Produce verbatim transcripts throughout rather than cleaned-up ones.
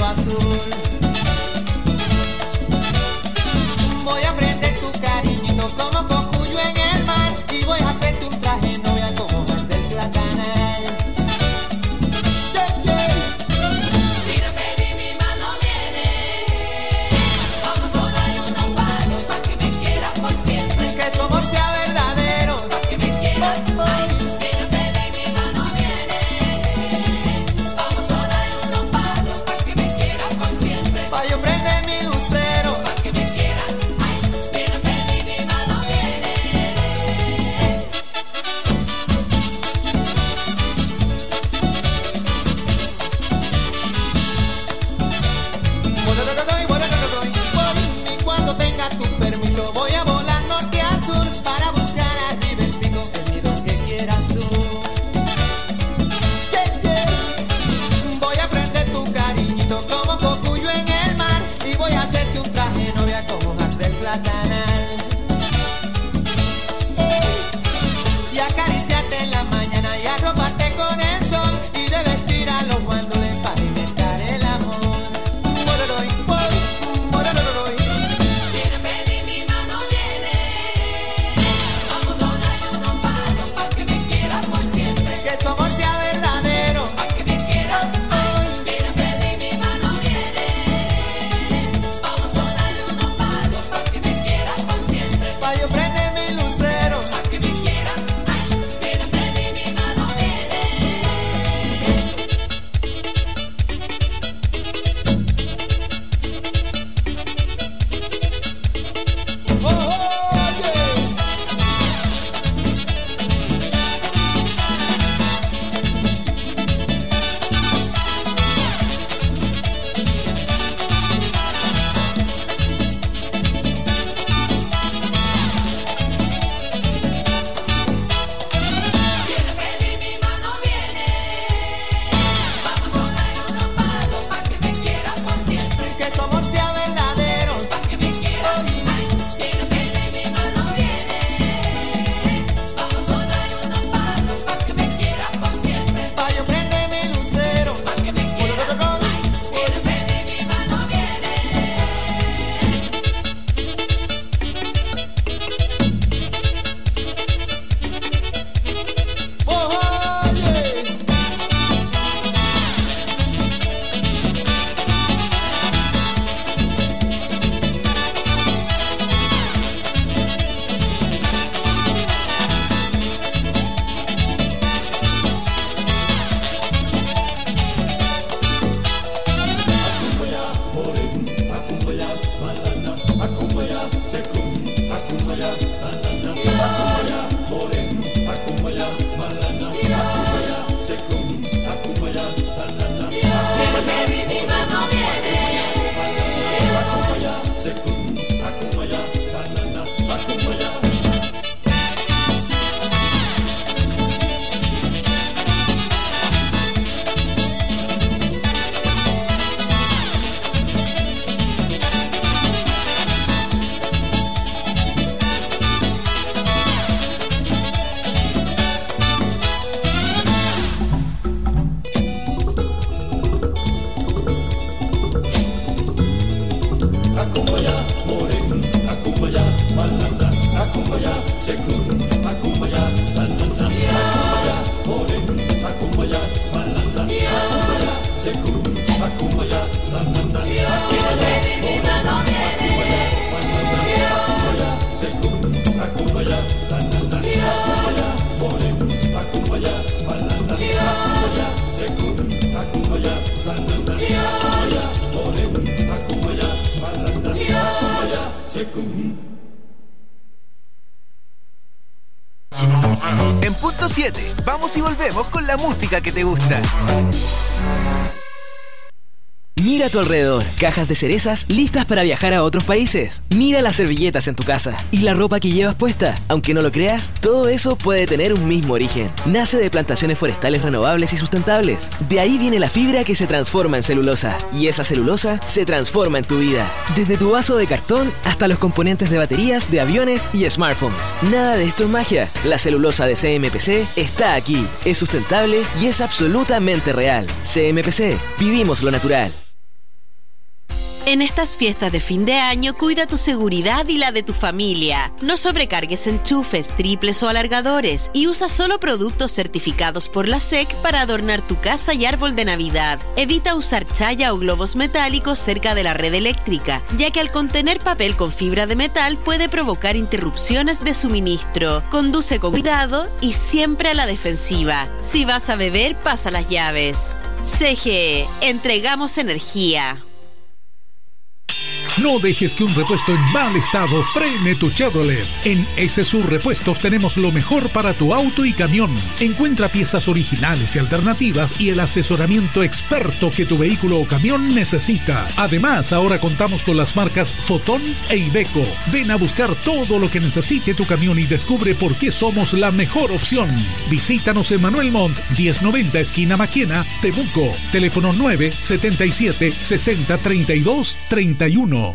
cielo azul. Voy a prender tu cariñito como cocuyo en el mar y voy a hacerte un traje novia como hojas del platanal. Yeah, yeah. Mira, pedí mi mano viene. Vamos solo hay unos palos pa' que me quieras por siempre. Que su amor sea verdadero, Pa' que me quieras. Oh, oh. Ay, mira, pedí mi mano viene. Vamos solo hay unos palos pa' que me quieras por siempre. pa' yo prender mi lucero. Pa' que me quieras. Ay, mira, pedí mi mano viene. Y cuando tenga tu permiso voy a volar norte a sur para buscar arriba el pico, el nido que quieras tú. Yeah, yeah. Voy a prender tu cariñito como cocuyo en el mar y voy a hacerte un traje novia con hojas del platanal. Y acariciarte en la mañana y arroparte con el sol y de vestir a los guandules para inventar el amor. Mororoy, boy, mororoy. Mira, pedí mi mano viene. Vamos solo hay unos palos pa' que me quieras por siempre. Que su amor sea verdadero. Pa' que me quieras. Ay, mira, pedí mi mano viene. Vamos solo hay unos palos pa' que me quieras por siempre. Pa' yo prender mi lucero. Pa' que me quieras. Ay, mira, pedí mi mano viene. Oh, oh, yeah. Mira, pedí mi mano viene. Vamos solo hay unos palos pa' que me quieras por siempre. Que su amor sea verdadero. Pa' que me quieras. Ay, mira, pedí mi mano viene. Vamos solo hay unos palos pa' que me quieras por siempre. Pa' yo prender mi lucero. Pa' que me quieras. Ay, mira, pedí mi mano viene. Oh, oh, yeah. Mira, pedí mi mano viene. Mira, pedí mi mano viene. En punto siete, vamos y volvemos con la música que te gusta. Mira a tu alrededor, cajas de cerezas listas para viajar a otros países. Mira las servilletas en tu casa y la ropa que llevas puesta. Aunque no lo creas, todo eso puede tener un mismo origen. Nace de plantaciones forestales renovables y sustentables. De ahí viene la fibra que se transforma en celulosa. Y esa celulosa se transforma en tu vida. Desde tu vaso de cartón hasta los componentes de baterías de aviones y smartphones. Nada de esto es magia. La celulosa de C M P C está aquí. Es sustentable y es absolutamente real. C M P C, vivimos lo natural. En estas fiestas de fin de año, cuida tu seguridad y la de tu familia. No sobrecargues enchufes, triples o alargadores y usa solo productos certificados por la S E C para adornar tu casa y árbol de Navidad. Evita usar chaya o globos metálicos cerca de la red eléctrica, ya que al contener papel con fibra de metal puede provocar interrupciones de suministro. Conduce con cuidado y siempre a la defensiva. Si vas a beber, pasa las llaves. C G E, entregamos energía. No dejes que un repuesto en mal estado frene tu Chevrolet. En S Sur Repuestos tenemos lo mejor para tu auto y camión. Encuentra piezas originales y alternativas y el asesoramiento experto que tu vehículo o camión necesita. Además, ahora contamos con las marcas Fotón e Iveco. Ven a buscar todo lo que necesite tu camión y descubre por qué somos la mejor opción. Visítanos en Manuel Montt, diez noventa esquina Maquena, Temuco. Teléfono nueve setenta y siete sesenta treinta y dos treinta y uno.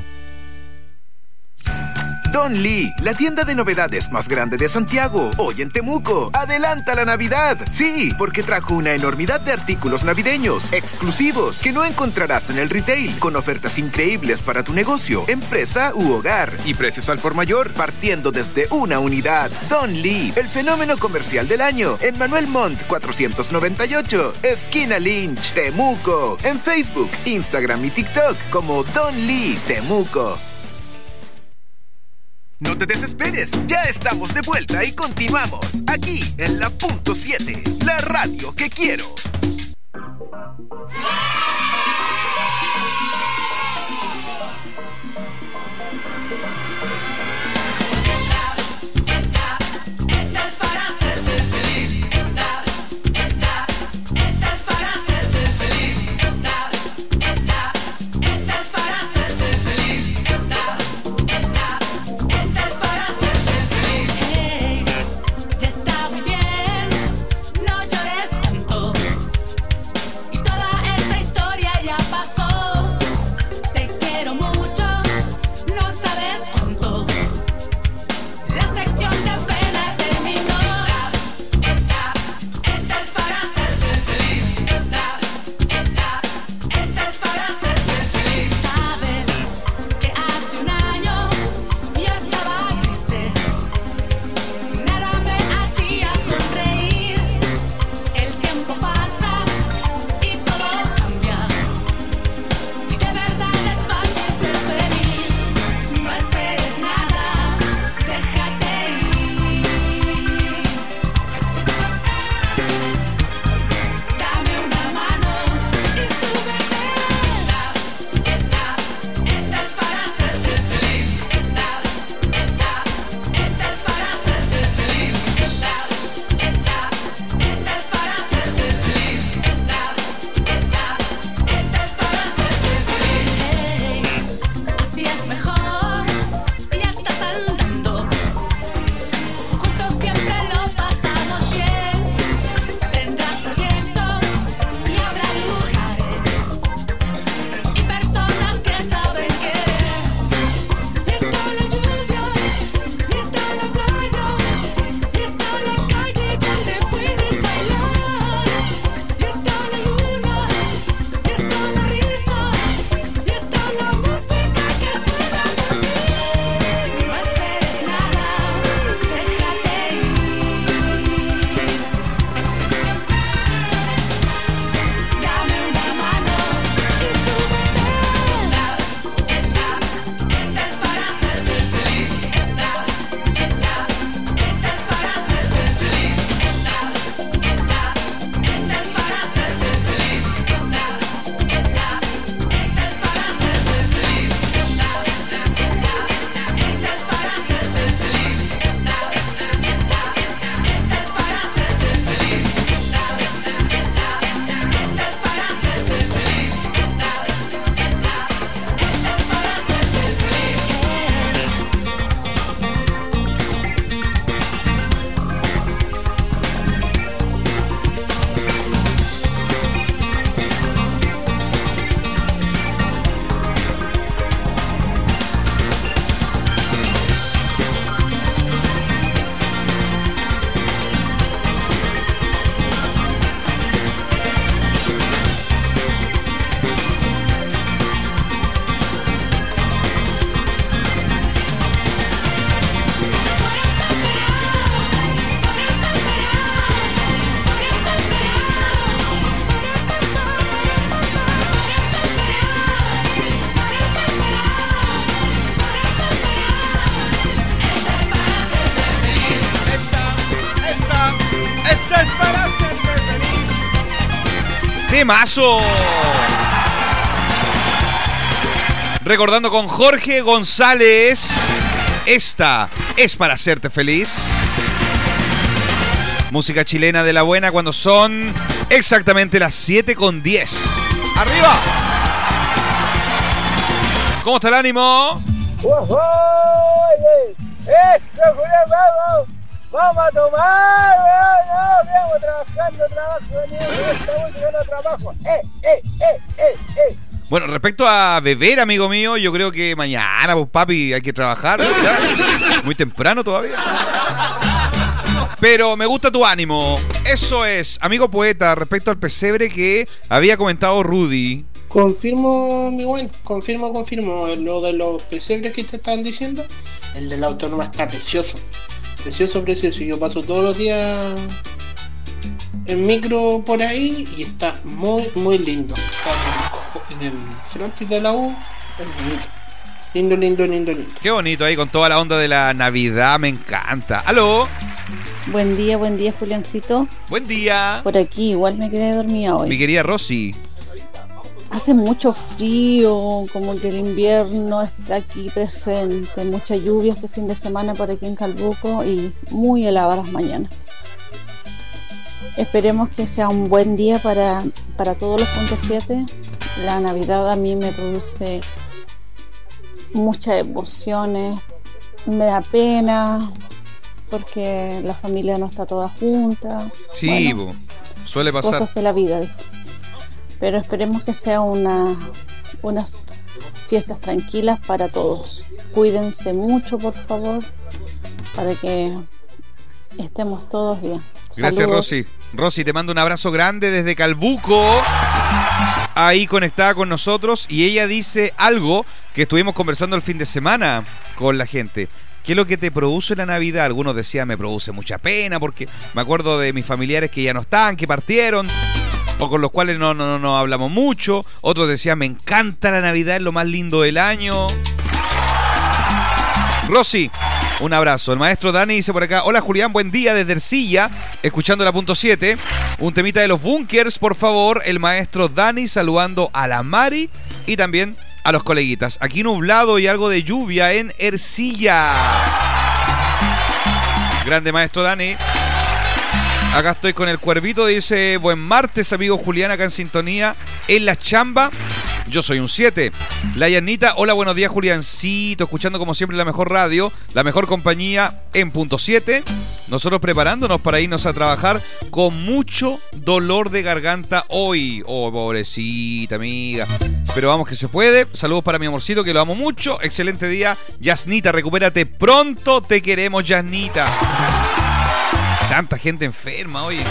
Don Lee, la tienda de novedades más grande de Santiago, hoy en Temuco. ¡Adelanta la Navidad! Sí, porque trajo una enormidad de artículos navideños, exclusivos, que no encontrarás en el retail, con ofertas increíbles para tu negocio, empresa u hogar, y precios al por mayor, partiendo desde una unidad. Don Lee, el fenómeno comercial del año, en Manuel Montt cuatrocientos noventa y ocho, esquina Lynch, Temuco. En Facebook, Instagram y TikTok como Don Lee Temuco. No te desesperes, ya estamos de vuelta y continuamos aquí en la punto siete, la radio que quiero. Te quiero mucho, no sabes cuánto. ¡Temazo! Recordando con Jorge González, esta es para hacerte feliz. Música chilena de la buena cuando son exactamente las siete con diez. ¡Arriba! ¿Cómo está el ánimo? ¡Oye! ¡Eso, Julián, vamos! ¡Vamos a tomar! ¡No, no! ¡Vamos trabajando, trabajo! ¡Con esta música no trabajo! ¡Eh, eh, eh, eh, eh! Bueno, respecto a beber, amigo mío, yo creo que mañana, pues papi, hay que trabajar. ¿Ya? Muy temprano todavía. Pero me gusta tu ánimo. Eso es, amigo poeta, respecto al pesebre que había comentado Rudy. Confirmo, mi buen, confirmo, confirmo. Lo de los pesebres que te estaban diciendo, el de la autónoma está precioso. Precioso, precioso. Yo paso todos los días en micro por ahí y está muy, muy lindo. Está en el frontis de la U, es bonito. Lindo, lindo, lindo, lindo. Qué bonito ahí con toda la onda de la Navidad, me encanta. ¡Aló! Buen día, buen día, Juliancito. Buen día. Por aquí, igual me quedé dormida hoy. Mi querida Rosy. Hace mucho frío, como que el invierno está aquí presente. Mucha lluvia este fin de semana por aquí en Calbuco y muy heladas las mañanas. Esperemos que sea un buen día para, para todos los punto siete. La Navidad a mí me produce muchas emociones, me da pena porque la familia no está toda junta. Sí, bueno, suele pasar. Cosas de la vida, pero esperemos que sea una unas fiestas tranquilas para todos. Cuídense mucho, por favor, para que estemos todos bien. Gracias, Saludos. Rosy. Rosy, te mando un abrazo grande desde Calbuco, ahí conectada con nosotros, y ella dice algo que estuvimos conversando el fin de semana con la gente. ¿Qué es lo que te produce la Navidad? Algunos decían, me produce mucha pena porque me acuerdo de mis familiares que ya no están, que partieron, o con los cuales no, no, no, no hablamos mucho. Otros decían, me encanta la Navidad, es lo más lindo del año. Rosy, un abrazo. El maestro Dani dice por acá, hola Julián, buen día desde Ercilla, escuchando la punto siete. Un temita de los Bunkers, por favor. El maestro Dani saludando a la Mari y también a los coleguitas. Aquí nublado y algo de lluvia en Ercilla. Grande maestro Dani. Acá estoy con el Cuervito, dice, buen martes, amigo Julián, acá en sintonía, en la chamba. Yo soy un siete. La Yanita, hola, buenos días, Juliancito, escuchando como siempre la mejor radio, la mejor compañía en punto siete. Nosotros preparándonos para irnos a trabajar con mucho dolor de garganta hoy. Oh, pobrecita, amiga. Pero vamos que se puede. Saludos para mi amorcito, que lo amo mucho. Excelente día. Yasnita, recupérate pronto. Te queremos, Yasnita. Tanta gente enferma, oye.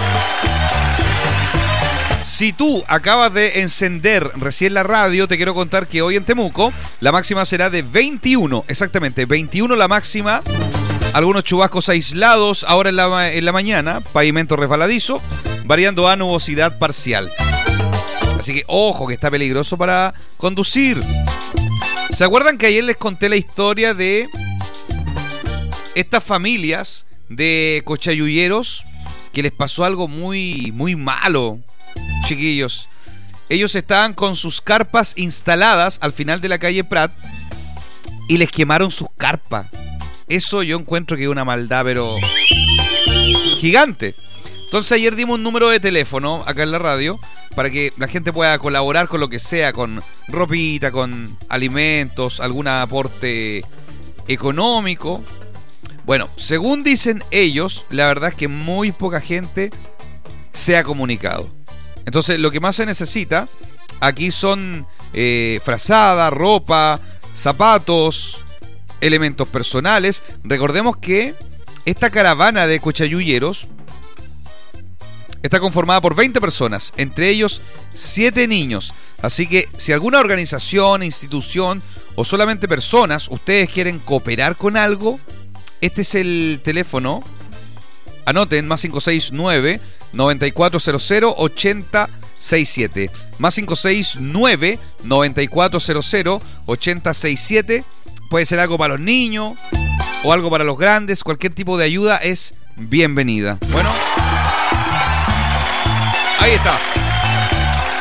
Si tú acabas de encender recién la radio, te quiero contar que hoy en Temuco la máxima será de veintiuno, exactamente, veintiuno la máxima. Algunos chubascos aislados ahora en la, en la mañana, pavimento resbaladizo, variando a nubosidad parcial. Así que ojo, que está peligroso para conducir. ¿Se acuerdan que ayer les conté la historia de estas familias de cochayuyeros que les pasó algo muy, muy malo? Chiquillos, ellos estaban con sus carpas instaladas al final de la calle Prat y les quemaron sus carpas. Eso yo encuentro que es una maldad, pero gigante. Entonces ayer dimos un número de teléfono acá en la radio para que la gente pueda colaborar con lo que sea, con ropita, con alimentos, algún aporte económico. Bueno, según dicen ellos, la verdad es que muy poca gente se ha comunicado. Entonces lo que más se necesita aquí son eh, frazada, ropa, zapatos, elementos personales. Recordemos que esta caravana de cochayuyeros está conformada por veinte personas, entre ellos siete niños. Así que si alguna organización, institución o solamente personas, ustedes quieren cooperar con algo, este es el teléfono. Anoten, más cinco seis nueve, noventa y cuatro cero cero, ochenta sesenta y siete. Más cinco seis nueve, noventa y cuatro cero cero, ochenta sesenta y siete. Puede ser algo para los niños o algo para los grandes. Cualquier tipo de ayuda es bienvenida. Bueno, ahí está.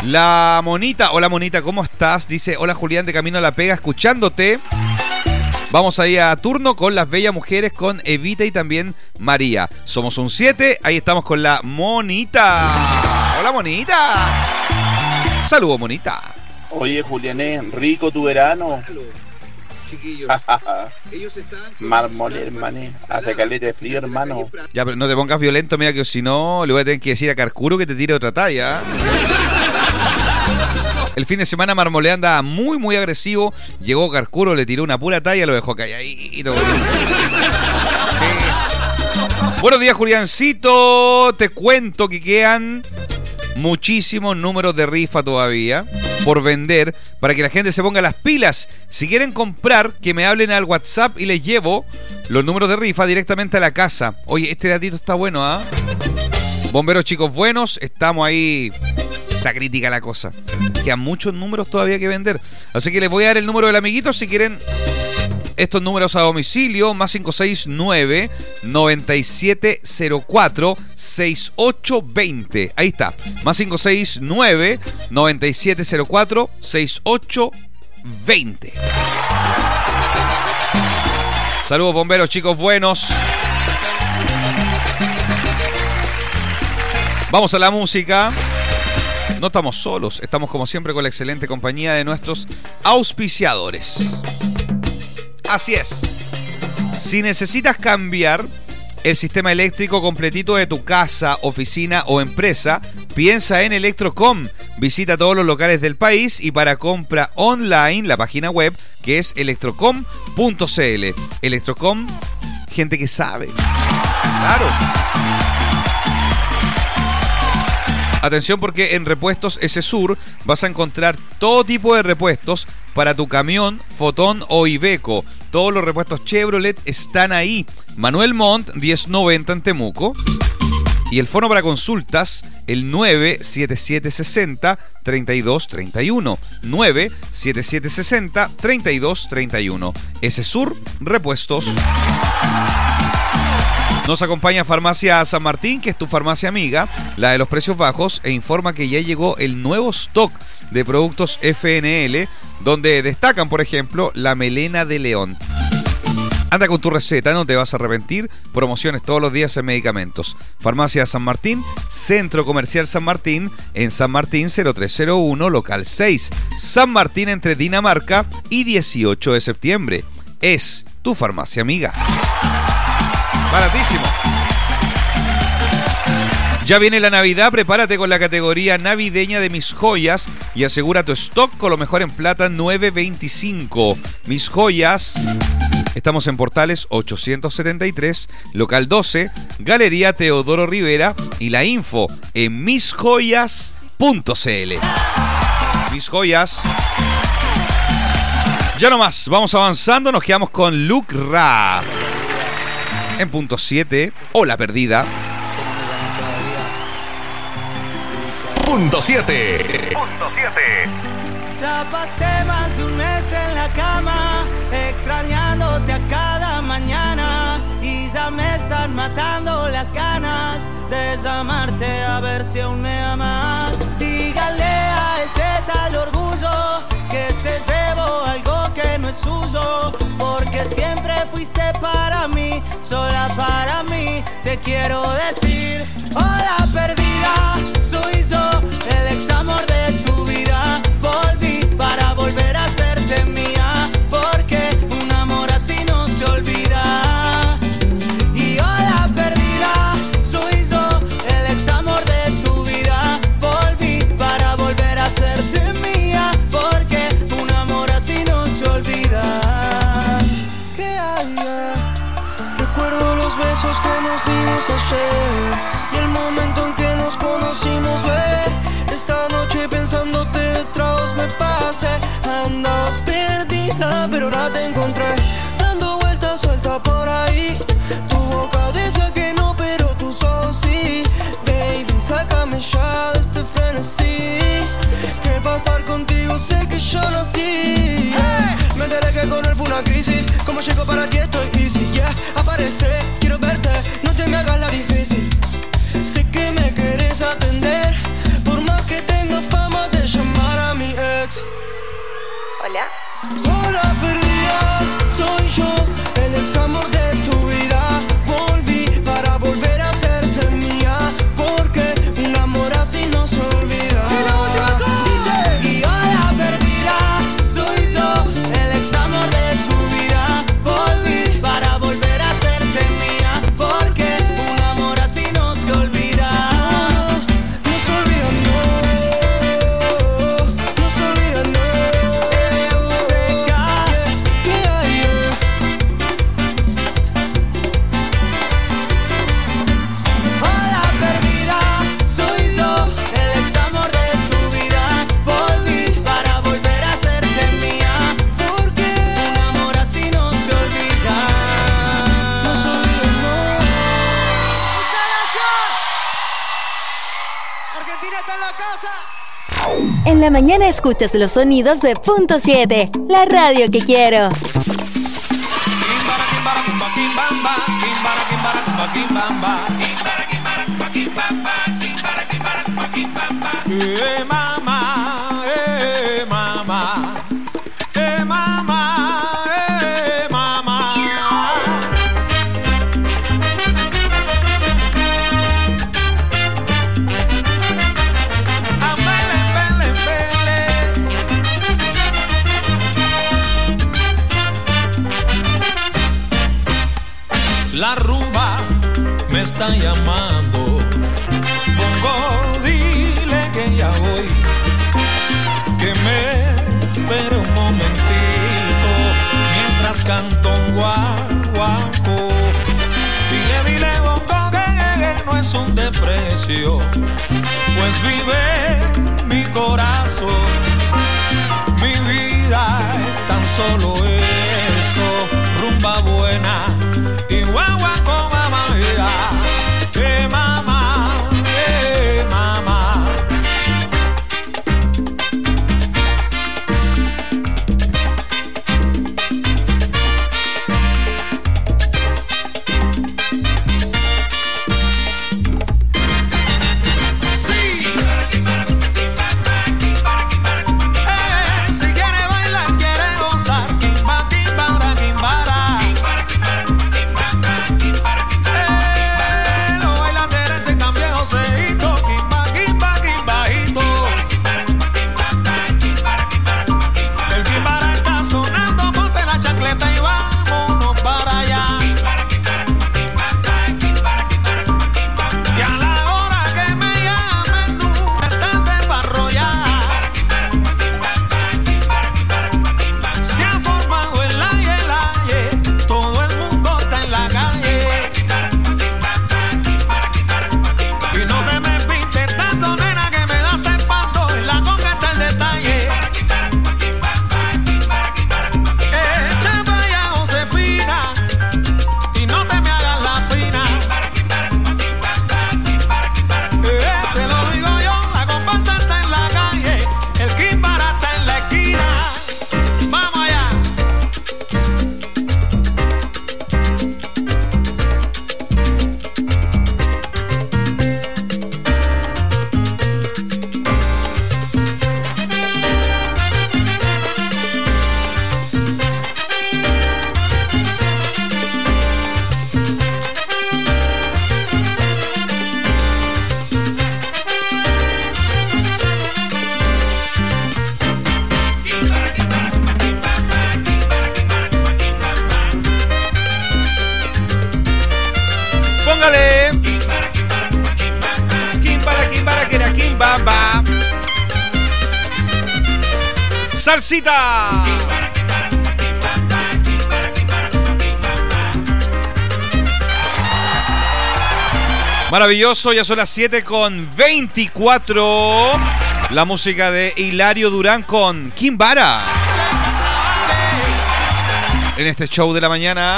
La Monita, hola Monita, ¿cómo estás? Dice, hola Julián, de camino a la pega, escuchándote. Vamos ahí a turno con las bellas mujeres, con Evita y también María. Somos un siete, ahí estamos con la Monita. Hola Monita. Saludos Monita. Oye Juliané, rico tu verano. Chiquillos, ellos están... Mármol, hermano. Hace caleta de frío, hermano. Ya, pero no te pongas violento, mira que si no le voy a tener que decir a Carcuro que te tire otra talla. El fin de semana Marmolea andaba muy, muy agresivo. Llegó Carcuro, le tiró una pura talla, lo dejó calladito. Sí. Buenos días, Juliancito. Te cuento que quedan muchísimos números de rifa todavía por vender para que la gente se ponga las pilas. Si quieren comprar, que me hablen al WhatsApp y les llevo los números de rifa directamente a la casa. Oye, este datito está bueno, ¿ah? ¿eh? Bomberos chicos buenos, estamos ahí. Está crítica la cosa. Quedan muchos números todavía que vender. Así que les voy a dar el número del amiguito si quieren estos números a domicilio. Más cinco seis nueve, nueve siete cero cuatro, seis ocho dos cero. Ahí está. Más cinco seis nueve, nueve siete cero cuatro, seis ocho dos cero. Saludos bomberos chicos buenos. Vamos a la música. No estamos solos, estamos como siempre con la excelente compañía de nuestros auspiciadores. Así es. Si necesitas cambiar el sistema eléctrico completito de tu casa, oficina o empresa, piensa en Electrocom. Visita todos los locales del país y para compra online la página web que es electrocom punto c l. Electrocom, gente que sabe. Claro. Atención porque en Repuestos Esesur vas a encontrar todo tipo de repuestos para tu camión, Fotón o Iveco. Todos los repuestos Chevrolet están ahí. Manuel Montt, diez noventa en Temuco. Y el fono para consultas, el nueve siete siete seis cero, tres dos tres uno. nueve siete siete seis cero, tres dos tres uno. Esesur Repuestos. Nos acompaña Farmacia San Martín, que es tu farmacia amiga, la de los precios bajos, e informa que ya llegó el nuevo stock de productos F N L, donde destacan, por ejemplo, la melena de león. Anda con tu receta, no te vas a arrepentir. Promociones todos los días en medicamentos. Farmacia San Martín, Centro Comercial San Martín, en San Martín cero tres cero uno, local seis. San Martín entre Dinamarca y dieciocho de septiembre. Es tu farmacia amiga. Baratísimo. Ya viene la Navidad, prepárate con la categoría navideña de Mis Joyas y asegura tu stock con lo mejor en plata nueve veinticinco. Mis Joyas, estamos en Portales ochocientos setenta y tres, local doce, Galería Teodoro Rivera y la info en mis joyas punto c l. Mis Joyas. Ya no más, vamos avanzando, nos quedamos con Luke Ra. En punto siete, o La Perdida. Punto siete. Punto siete. Ya pasé más de un mes en la cama, extrañándote a cada mañana, y ya me están matando las ganas de llamarte a ver si aún me amas. Dígale a ese tal orgullo que se llevó algo que no es suyo, porque siempre fuiste para mí, sola para mí. Te quiero decir, hola perdida, soy yo, el ex amor de tu vida. Volví para volver a hacerte mía, porque un amor así no se olvida. Y hola perdida, soy yo, el ex amor de tu vida. Volví para volver a hacerte mía, porque un amor así no se olvida. ¿Qué hay? Recuerdo los besos que nos dimos ayer y el momento en que nos Hola. Hola perdida, soy yo, el ex amor de tu vida. Volví para volver a hacerte mía, porque un amor así no se olvida. Y la última cosa dice: y hola perdida, soy yo, el ex amor de tu vida. Volví para volver a hacerte mía, porque un amor así no se olvida. No se olvida, no, no se olvida, no. En la mañana escuchas los sonidos de Punto siete, la radio que quiero. Eh, mamá, eh, mamá, eh, mamá, eh, mamá. La rumba me está llamando. Pongo, dile que ya voy, que me espere un momentito mientras canto un guaguaco. Dile, dile, bongo, que no es un desprecio, pues vive mi corazón. Mi vida es tan solo eso, rumba buena y guaguaco, mamá mía. Eh, mamá, eh, mamá. Sí. Eh, si quiere bailar, quiere gozar, quimba, quimba, quimbara. Eh, lo baila Teresa y también Joseito, quimba, quimba, quimbajito. El quimbara está sonando, ponte la chancleta y vámonos para allá. Que a la hora que me llamen nunca es tarde para arrollar. Se ha formado el aye, el aye, todo el mundo está en la calle. Y no te me pintes tanto, nena, que me das el pato y la conga está el detalle. Echa pa' allá, Josefina, y no te me hagas la fina. Eh, te lo digo yo, la comparsa está en la calle, el quimbara está en la esquina. Vamos allá. Póngale. Kimbara, kimbara, que era kimbamba. Salsita. Maravilloso, ya son las siete con veinticuatro. La música de Hilario Durán con Kimbara. En este show de la mañana.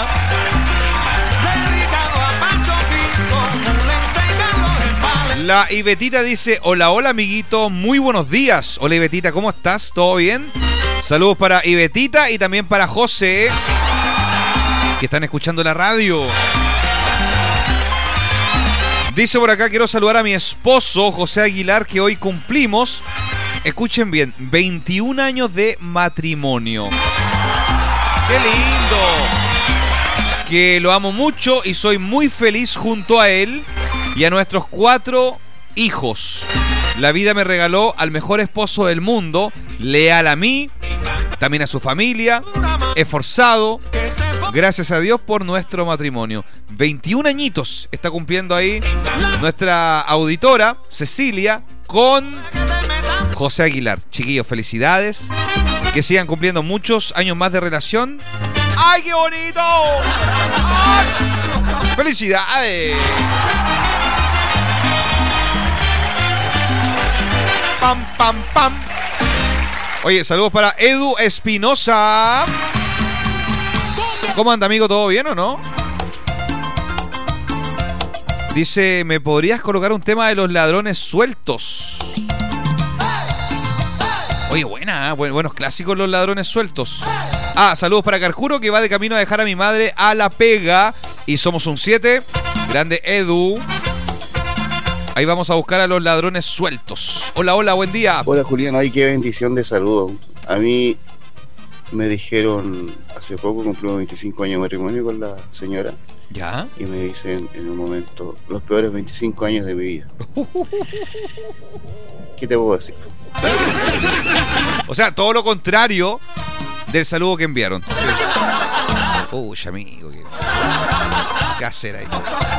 La Ivetita dice: hola, hola amiguito, muy buenos días. Hola Ivetita, ¿cómo estás? ¿Todo bien? Saludos para Ivetita y también para José, que están escuchando la radio. Dice por acá: quiero saludar a mi esposo José Aguilar, que hoy cumplimos escuchen bien, veintiún años de matrimonio. ¡Qué lindo! Que lo amo mucho y soy muy feliz junto a él y a nuestros cuatro hijos. La vida me regaló al mejor esposo del mundo, leal a mí, también a su familia, esforzado. Gracias a Dios por nuestro matrimonio. veintiún añitos está cumpliendo ahí nuestra auditora, Cecilia, con José Aguilar. Chiquillos, felicidades. Que sigan cumpliendo muchos años más de relación. ¡Ay, qué bonito! ¡Ay! ¡Felicidades! Pam, pam, pam. Oye, saludos para Edu Espinosa. ¿Cómo anda, amigo? ¿Todo bien o no? Dice, ¿me podrías colocar un tema de los ladrones sueltos? Oye, buena, ¿eh? Buenos clásicos los ladrones sueltos. Ah, saludos para Carjuro, que va de camino a dejar a mi madre a la pega. Y somos un siete. Grande Edu. Ahí vamos a buscar a los ladrones sueltos. Hola, hola, buen día. Hola, Julián. Ay, qué bendición de saludo. A mí me dijeron hace poco, cumplí veinticinco años de matrimonio con la señora. ¿Ya? Y me dicen en un momento, los peores veinticinco años de mi vida. ¿Qué te puedo decir? O sea, todo lo contrario del saludo que enviaron. Uy, amigo, ¿qué, qué hacer ahí?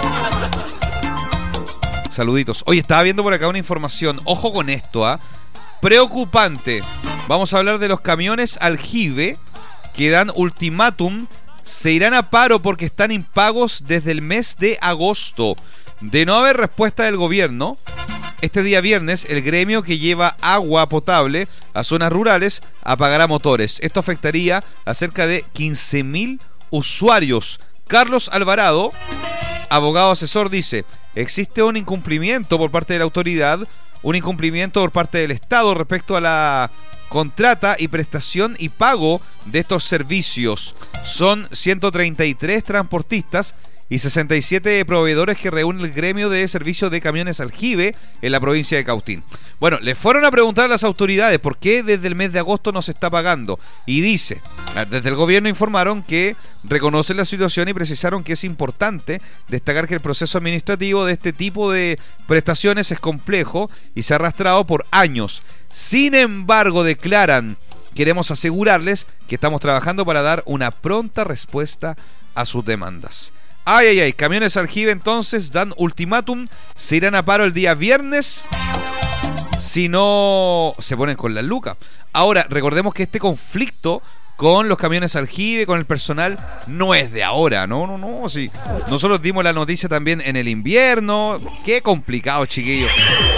Saluditos. Oye, estaba viendo por acá una información. Ojo con esto, ¿ah? ¿eh? Preocupante. Vamos a hablar de los camiones aljibe que dan ultimátum. Se irán a paro porque están impagos desde el mes de agosto. De no haber respuesta del gobierno, este día viernes el gremio que lleva agua potable a zonas rurales apagará motores. Esto afectaría a cerca de quince mil usuarios. Carlos Alvarado, abogado asesor, dice: existe un incumplimiento por parte de la autoridad, un incumplimiento por parte del Estado respecto a la contrata y prestación y pago de estos servicios. Son ciento treinta y tres transportistas y sesenta y siete proveedores que reúne el gremio de servicios de camiones aljibe en la provincia de Cautín. Bueno, le fueron a preguntar a las autoridades por qué desde el mes de agosto no se está pagando. Y dice, desde el gobierno informaron que reconocen la situación y precisaron que es importante destacar que el proceso administrativo de este tipo de prestaciones es complejo y se ha arrastrado por años. Sin embargo, declaran, queremos asegurarles que estamos trabajando para dar una pronta respuesta a sus demandas. Ay, ay, ay, camiones aljibe entonces dan ultimátum, se irán a paro el día viernes si no se ponen con la luca. Ahora, recordemos que este conflicto con los camiones aljibe, con el personal, no es de ahora, no, no, no, sí. Nosotros dimos la noticia también en el invierno. Qué complicado, chiquillos.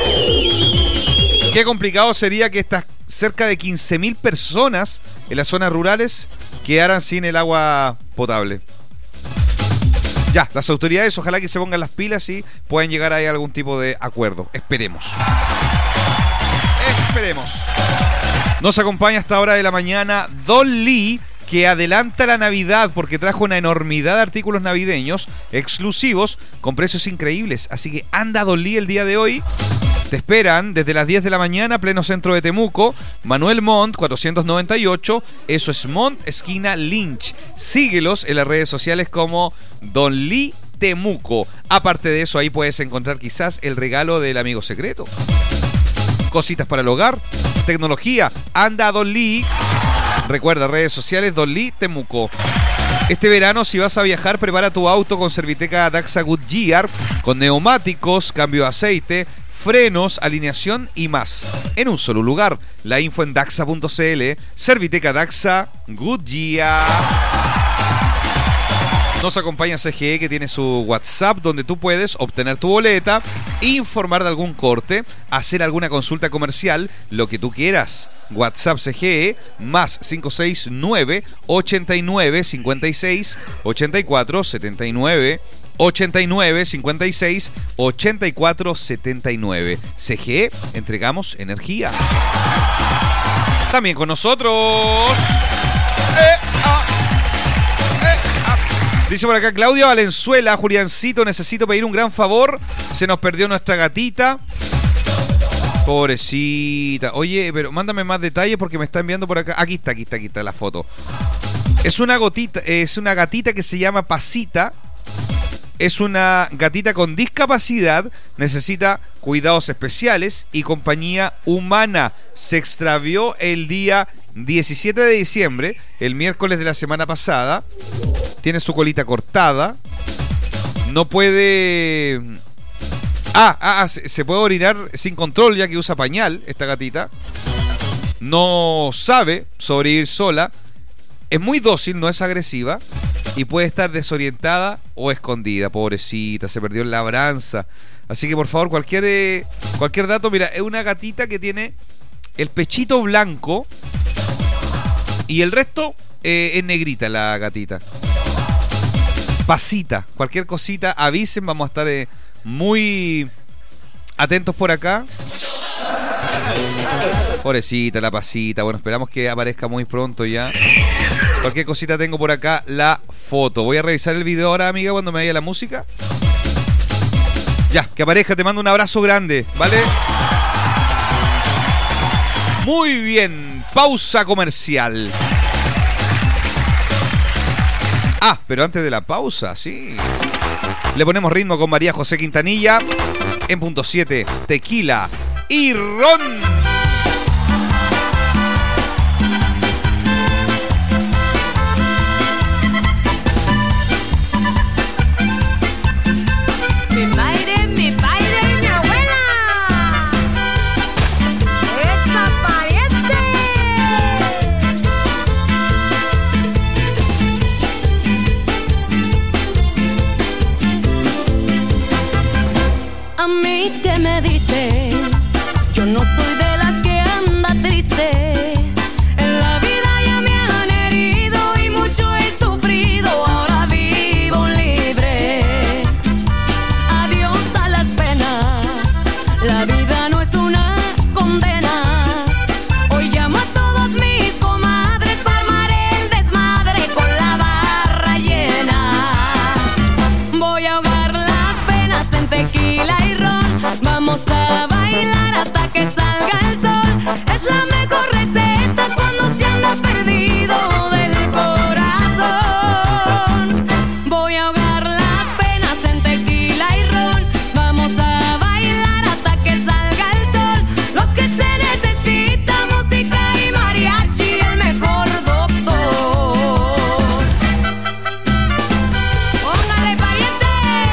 Qué complicado sería que estas cerca de quince mil personas en las zonas rurales quedaran sin el agua potable. Ya, las autoridades ojalá que se pongan las pilas y puedan llegar ahí a algún tipo de acuerdo. Esperemos. Esperemos. Nos acompaña a esta hora de la mañana Don Lee, que adelanta la Navidad porque trajo una enormidad de artículos navideños exclusivos con precios increíbles. Así que anda Don Lee el día de hoy. Te esperan desde las diez de la mañana, pleno centro de Temuco, Manuel Montt, cuatrocientos noventa y ocho. Eso es Montt, esquina Lynch. Síguelos en las redes sociales como Don Lee Temuco. Aparte de eso, ahí puedes encontrar quizás el regalo del amigo secreto. Cositas para el hogar, tecnología. Anda a Don Lee. Recuerda, redes sociales, Don Lee Temuco. Este verano, si vas a viajar, prepara tu auto con Serviteca Daxa Goodyear, con neumáticos, cambio de aceite, frenos, alineación y más. En un solo lugar. La info en daxa punto cl. Serviteca Daxa Goodyear. Nos acompaña C G E, que tiene su WhatsApp donde tú puedes obtener tu boleta, informar de algún corte, hacer alguna consulta comercial, lo que tú quieras. WhatsApp C G E más cinco seis nueve, ochenta y nueve, cincuenta y seis, ochenta y cuatro, setenta y nueve. ochenta y nueve, cincuenta y seis, ochenta y cuatro, setenta y nueve. C G E, entregamos energía. También con nosotros. Eh, ah, eh, ah. Dice por acá Claudia Valenzuela: Juliancito, necesito pedir un gran favor. Se nos perdió nuestra gatita. Pobrecita. Oye, pero mándame más detalles porque me está enviando por acá. Aquí está, aquí está, aquí está la foto. Es una gotita, es una gatita que se llama Pasita. Es una gatita con discapacidad, necesita cuidados especiales y compañía humana. Se extravió el día diecisiete de diciembre, el miércoles de la semana pasada. Tiene su colita cortada. No puede... Ah, ah, se puede orinar sin control ya que usa pañal esta gatita. No sabe sobrevivir sola. Es muy dócil, no es agresiva. Y puede estar desorientada o escondida. Pobrecita, se perdió en labranza. Así que por favor, cualquier, eh, cualquier dato. Mira, es una gatita que tiene el pechito blanco y el resto eh, es negrita la gatita. Pasita, cualquier cosita avisen. Vamos a estar eh, muy atentos por acá. Pobrecita la Pasita. Bueno, esperamos que aparezca muy pronto ya. Cualquier cosita tengo por acá la foto. Voy a revisar el video ahora, amiga, cuando me vaya la música. Ya, que aparezca, te mando un abrazo grande, ¿vale? Muy bien, pausa comercial. Ah, pero antes de la pausa, sí. Le ponemos ritmo con María José Quintanilla. En punto siete, tequila y ron. Yo no soy de las que anda triste. En la vida ya me han herido y mucho he sufrido. Ahora vivo libre. Adiós a las penas. La vida no es una condena. Hoy llamo a todos mis comadres para armar el desmadre con la barra llena. Voy a ahogar las penas en tequila y ron. Vamos a bailar hasta que salga el sol. Es la mejor receta cuando se anda perdido del corazón. Voy a ahogar las penas en tequila y ron. Vamos a bailar hasta que salga el sol. Lo que se necesita, música y mariachi, el mejor doctor. ¡Póngale, pariente!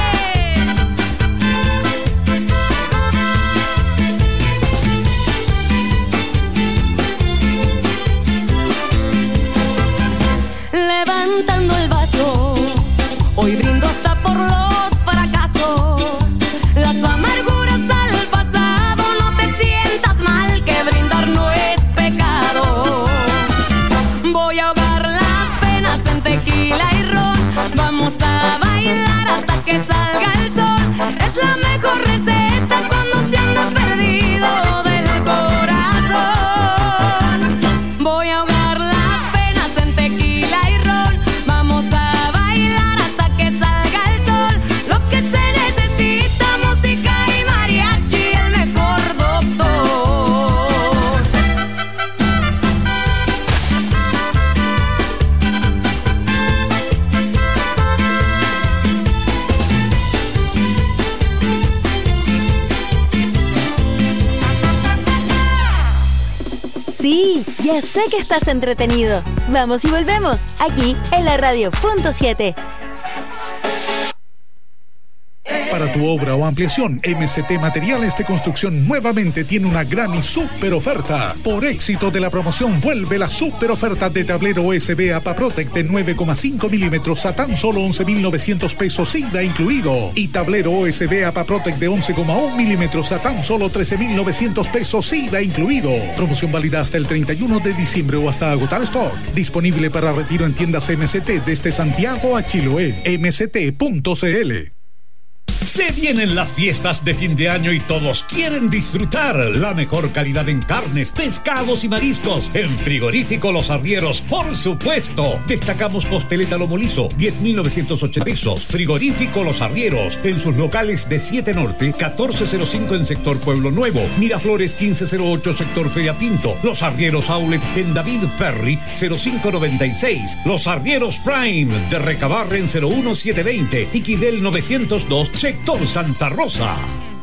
Levantando el vaso, hoy brindo hasta por los fracasos, las amarguras al pasado. No te sientas mal, que brindar no es pecado. Voy a ahogar las penas en tequila y ron. Vamos a bailar hasta que salga el sol. Es la mejor receta cuando se anda perdido del corazón. Voy a ahogar las penas en tequila y ron. Vamos a bailar hasta que salga el sol. Lo que se necesita, música y mariachi, el mejor doctor. Sí, ya sé que estás entretenido. Vamos y volvemos, aquí en la radio punto siete. Para tu obra o ampliación, M C T Materiales de Construcción nuevamente tiene una gran y súper oferta. Por éxito de la promoción, vuelve la súper oferta de tablero U S B APAPROTEC de nueve coma cinco milímetros a tan solo once mil novecientos pesos I V A incluido. Y tablero U S B APAPROTEC de once coma uno milímetros a tan solo trece mil novecientos pesos I V A incluido. Promoción válida hasta el treinta y uno de diciembre o hasta agotar stock. Disponible para retiro en tiendas M C T desde Santiago a Chiloé. M C T punto C L. Se vienen las fiestas de fin de año y todos quieren disfrutar la mejor calidad en carnes, pescados y mariscos. En Frigorífico Los Arrieros, por supuesto. Destacamos costeleta lomo liso, diez mil novecientos ochenta pesos. Frigorífico Los Arrieros, en sus locales de siete Norte, catorce cero cinco en sector Pueblo Nuevo, Miraflores quince cero ocho sector Feria Pinto, Los Arrieros Outlet en David Perry cero cinco noventa y seis, Los Arrieros Prime de Recabarren cero uno siete veinte y Quidel novecientos dos sector Santa Rosa.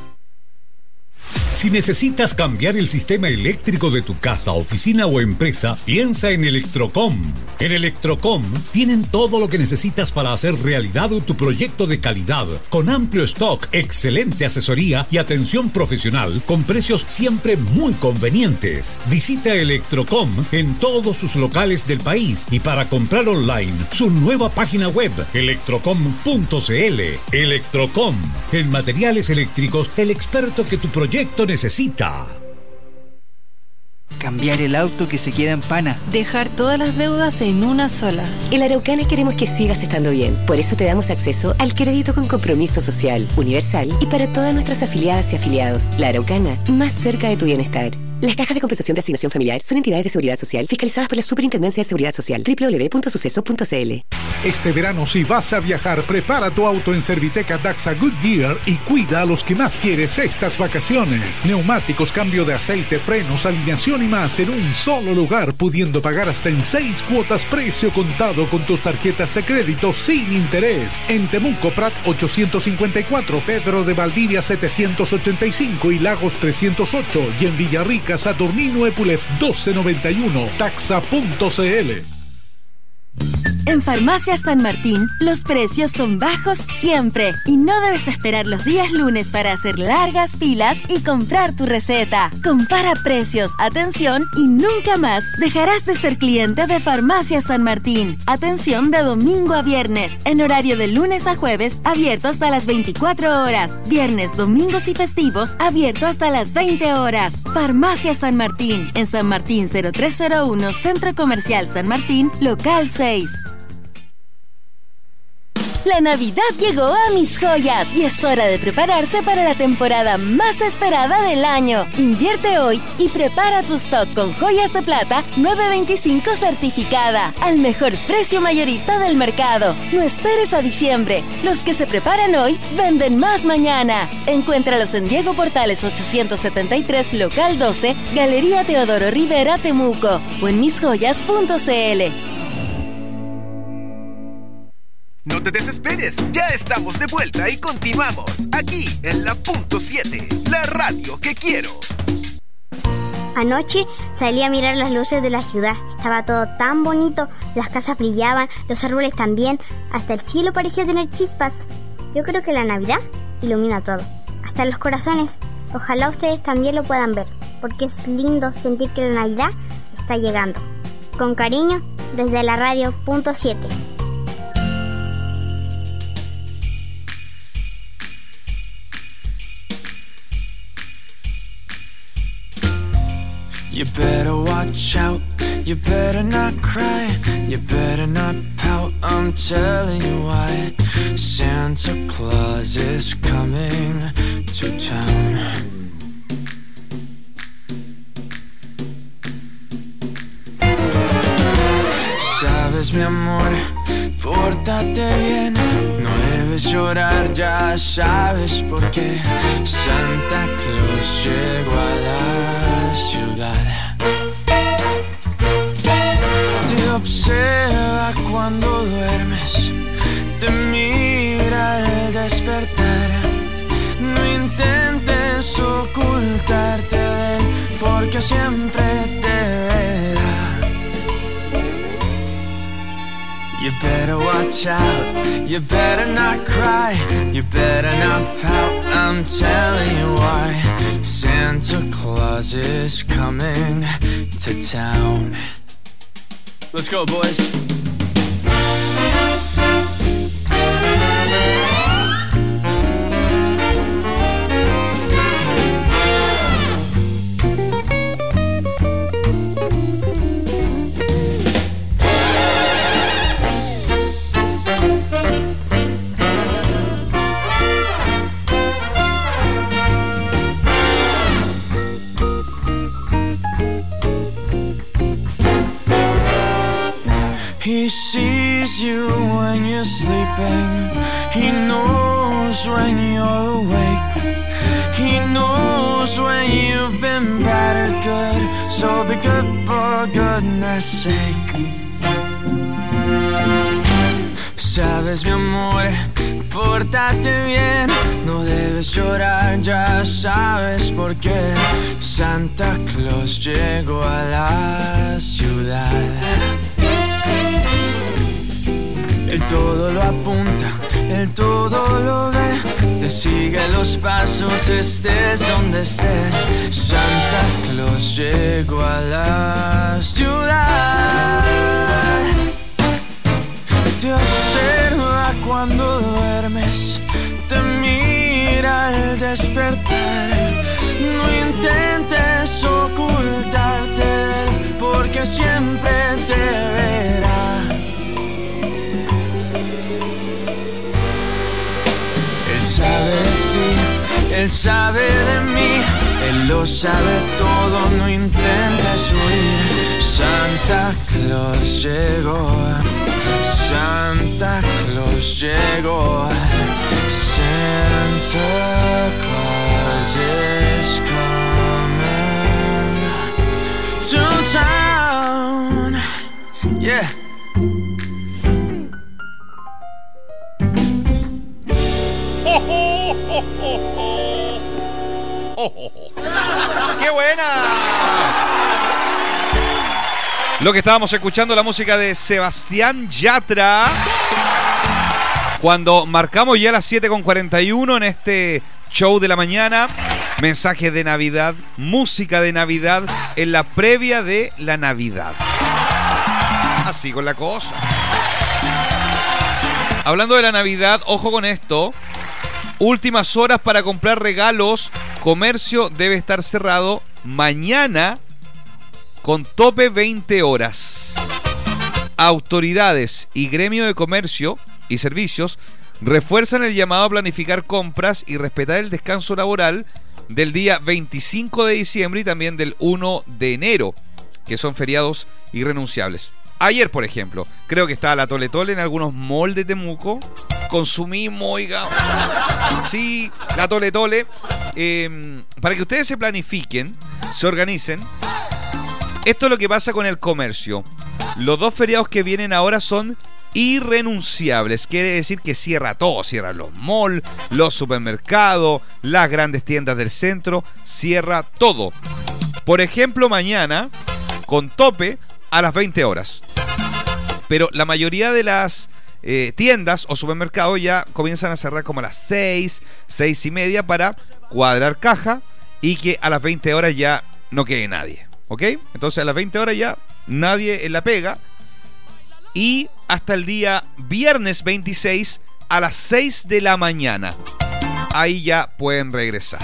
Si necesitas cambiar el sistema eléctrico de tu casa, oficina o empresa, piensa en Electrocom. En Electrocom tienen todo lo que necesitas para hacer realidad tu proyecto de calidad, con amplio stock, excelente asesoría y atención profesional, con precios siempre muy convenientes. Visita Electrocom en todos sus locales del país y para comprar online, su nueva página web, electrocom punto cl. Electrocom, en materiales eléctricos, el experto que tu proyecto necesita. Cambiar el auto que se queda en pana. Dejar todas las deudas en una sola. En la Araucana queremos que sigas estando bien. Por eso te damos acceso al crédito con compromiso social, universal y para todas nuestras afiliadas y afiliados. La Araucana, más cerca de tu bienestar. Las cajas de compensación de asignación familiar son entidades de seguridad social fiscalizadas por la Superintendencia de Seguridad Social. doble u doble u doble u punto suceso punto cl. Este verano, si vas a viajar, prepara tu auto en Serviteca Daxa Goodyear y cuida a los que más quieres estas vacaciones. Neumáticos, cambio de aceite, frenos, alineación y más en un solo lugar, pudiendo pagar hasta en seis cuotas precio contado con tus tarjetas de crédito sin interés. En Temuco, Prat ochocientos cincuenta y cuatro, Pedro de Valdivia setecientos ochenta y cinco y Lagos trescientos ocho, y en Villarrica, Saturnino Epulef doce noventa y uno, taxa punto cl. En Farmacias San Martín, los precios son bajos siempre y no debes esperar los días lunes para hacer largas filas y comprar tu receta. Compara precios, atención y nunca más dejarás de ser cliente de Farmacias San Martín. Atención de domingo a viernes, en horario de lunes a jueves, abierto hasta las veinticuatro horas. Viernes, domingos y festivos, abierto hasta las veinte horas. Farmacias San Martín, en San Martín cero tres cero uno, Centro Comercial San Martín, local seis. La Navidad llegó a Mis Joyas y es hora de prepararse para la temporada más esperada del año. Invierte hoy y prepara tu stock con joyas de plata nueve veinticinco certificada al mejor precio mayorista del mercado. No esperes a diciembre. Los que se preparan hoy venden más mañana. Encuéntralos en Diego Portales ochocientos setenta y tres, local doce, Galería Teodoro Rivera, Temuco, o en mis joyas punto cl. No te desesperes, ya estamos de vuelta y continuamos aquí en la punto siete, la radio que quiero. Anoche salí a mirar las luces de la ciudad. Estaba todo tan bonito, las casas brillaban, los árboles también, hasta el cielo parecía tener chispas. Yo creo que la Navidad ilumina todo, hasta los corazones. Ojalá ustedes también lo puedan ver, porque es lindo sentir que la Navidad está llegando. Con cariño, desde la radio punto siete. You better watch out, you better not cry, you better not pout, I'm telling you why. Santa Claus is coming to town. Sabes, mi amor, pórtate bien, no debes llorar, ya sabes por qué. Santa Claus llegó a la ciudad. Te observa cuando duermes, te mira al despertar. No intentes ocultarte de él, porque siempre te verá. You better watch out, you better not cry, you better not pout, I'm telling you why. Santa Claus is coming to town. Let's go, boys. He sees you when you're sleeping. He knows when you're awake. He knows when you've been bad or good. So be good for goodness sake. Sabes, mi amor, pórtate bien. No debes llorar, ya sabes por qué. Santa Claus llegó a la ciudad. Él todo lo apunta, él todo lo ve. Te sigue los pasos, estés donde estés. Santa Claus llegó a la ciudad. Te observa cuando duermes, te mira al despertar. No intentes ocultarte, porque siempre te verá. Él sabe de ti, él sabe de mí, él lo sabe todo, no intentes huir. Santa Claus llegó, Santa Claus llegó, Santa Claus is coming to town. Yeah. ¡Oh, oh, oh, oh, oh! ¡Oh, oh, oh! ¡Qué buena! Lo que estábamos escuchando, la música de Sebastián Yatra. Cuando marcamos ya las siete con cuarenta y uno en este show de la mañana. Mensaje de Navidad, música de Navidad en la previa de la Navidad. Así con la cosa. Hablando de la Navidad, ojo con esto. Últimas horas para comprar regalos. Comercio debe estar cerrado mañana con tope veinte horas. Autoridades y gremio de comercio y servicios refuerzan el llamado a planificar compras y respetar el descanso laboral del día veinticinco de diciembre y también del primero de enero, que son feriados irrenunciables. Ayer, por ejemplo, creo que estaba la Tole Tole en algunos malls de Temuco. Consumimos, oiga. Sí, la Tole Tole. Eh, para que ustedes se planifiquen, se organicen. Esto es lo que pasa con el comercio. Los dos feriados que vienen ahora son irrenunciables. Quiere decir que cierra todo. Cierra los malls, los supermercados, las grandes tiendas del centro. Cierra todo. Por ejemplo, mañana, con tope a las veinte horas. Pero la mayoría de las eh, tiendas o supermercados ya comienzan a cerrar como a las seis, seis y media para cuadrar caja y que a las veinte horas ya no quede nadie. ¿Ok? Entonces a las veinte horas ya nadie en la pega. Y hasta el día viernes veintiséis a las seis de la mañana. Ahí ya pueden regresar.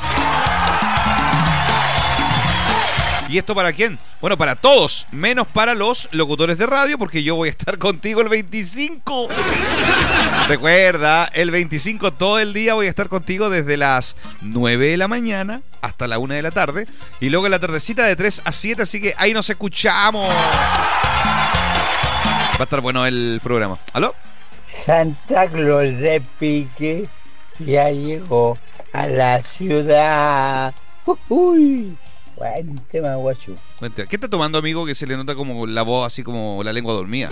¿Y esto para quién? Bueno, para todos, menos para los locutores de radio, porque yo voy a estar contigo el veinticinco. Recuerda, el veinticinco todo el día voy a estar contigo desde las nueve de la mañana hasta la una de la tarde. Y luego en la tardecita de tres a siete, así que ahí nos escuchamos. Va a estar bueno el programa. ¿Aló? Santa Claus de Pique ya llegó a la ciudad. Uy. Buen tema, guacho. ¿Qué está tomando, amigo, que se le nota como la voz así como la lengua dormida?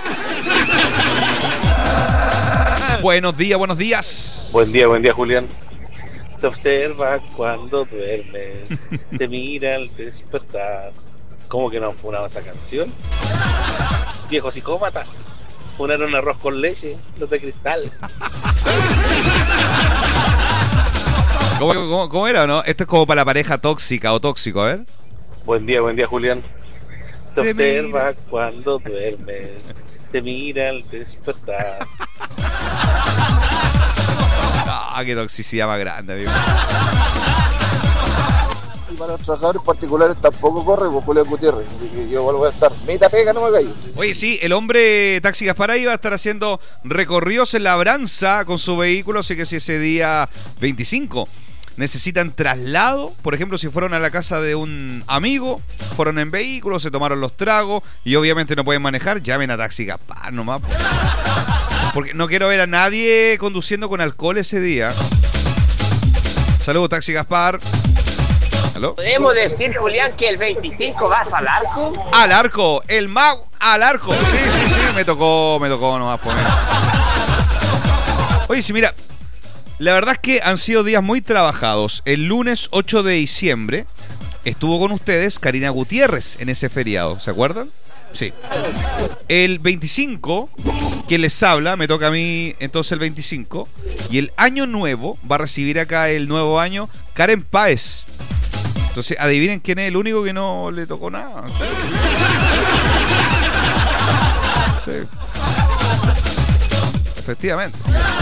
Buenos días, buenos días. Buen día, buen día, Julián. Te observa cuando duermes, te mira al despertar. ¿Cómo que no funaba esa canción? Viejo psicópata. Funaron arroz con leche, los de Cristal. ¿Cómo, cómo, ¿Cómo era o no? Esto es como para la pareja tóxica o tóxico, a ver. Buen día, buen día, Julián. Te, te observa mira cuando duermes, te mira al despertar. Ah, qué toxicidad más grande, amigo. Y para los trabajadores particulares tampoco corre, pues Julio Gutiérrez. Yo vuelvo a estar. Meta pega, no me callo. Oye, sí, el hombre Taxi Gasparay va a estar haciendo recorridos en Labranza con su vehículo, así que si ese día veinticinco. necesitan traslado, por ejemplo, si fueron a la casa de un amigo, fueron en vehículo, se tomaron los tragos y obviamente no pueden manejar, llamen a Taxi Gaspar nomás. Porque no quiero ver a nadie conduciendo con alcohol ese día. Saludos, Taxi Gaspar. ¿Aló? ¿Podemos decir, Julián, que el veinticinco vas al arco? Al arco, el mago al arco. Sí, sí, sí, me tocó, me tocó nomás poner. Oye, sí, mira, la verdad es que han sido días muy trabajados. El lunes ocho de diciembre estuvo con ustedes Karina Gutiérrez en ese feriado, ¿se acuerdan? Sí. El veinticinco, quien les habla, me toca a mí entonces el veinticinco. Y el año nuevo va a recibir acá el nuevo año Karen Páez. Entonces, adivinen quién es el único que no le tocó nada. Sí. Efectivamente.